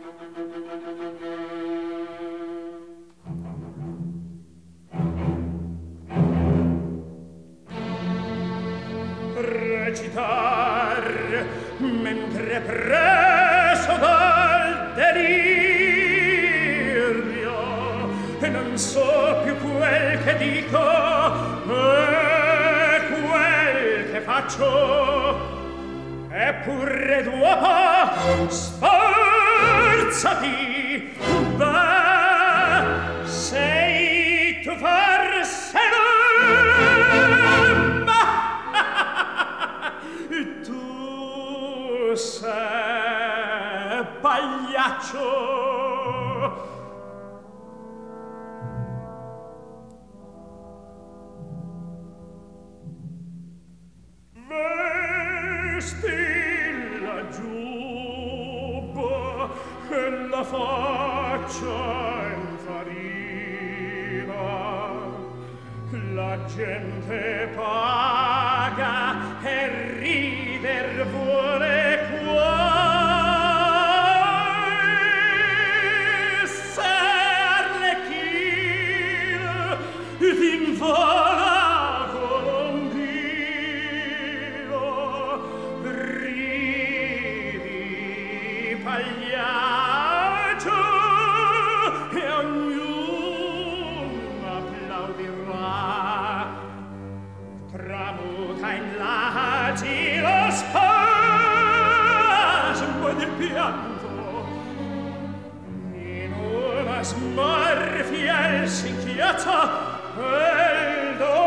Recitar mentre preso dal delirio e non so più quel che dico e quel che faccio, eppure dopo sforzati, beh, sei tu forse tu sei pagliaccio. Vesti la giubba e la faccia infarina, la gente paga e rider vuole qua, se Arlecchino t'invola Colombino, ridi pagliaccio e ognuno applaudirà, tramuta in lagi lo spasmo del pianto, in una smorfia il si inchiazza e il dolore